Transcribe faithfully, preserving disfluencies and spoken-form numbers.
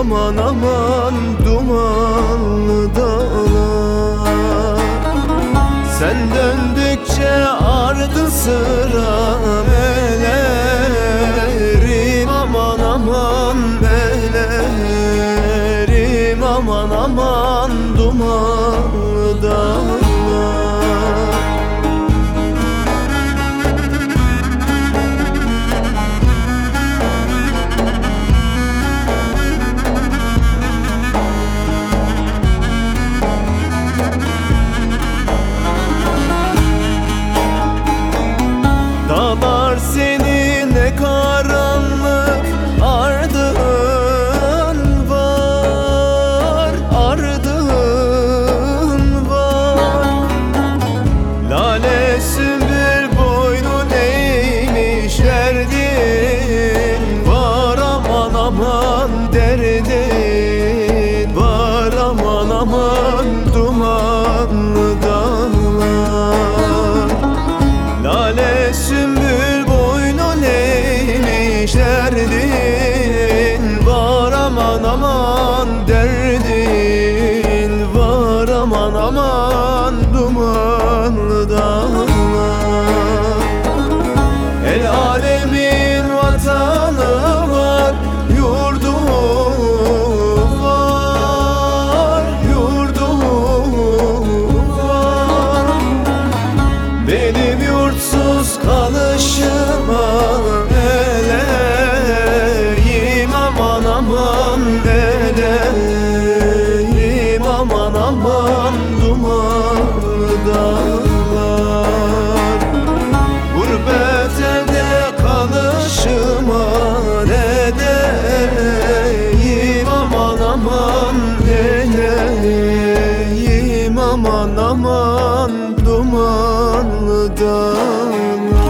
aman aman dumanlı dağlar. Sen döndükçe ardı sıra melerim, aman aman melerim, aman aman dumanlı dağlar. Dağlar senin ne karanlık ardın var, ardın var. Lale sümbül boynun eğmiş derdin var, aman aman derdin var, aman aman dumanlı dağlar. Lale sümbül boynun eğmiş derdin var, aman aman derdin var, aman aman dumanlı dağlar. El alemin vatanı var, yurdu var, yurdu var. Benim yurtsuz kalışıma eleyim, aman aman eleyim, aman aman dumanlı dağlar. Gurbet elde kalışıma ne deyim, aman aman eleyim, aman aman dumanlı dağlar.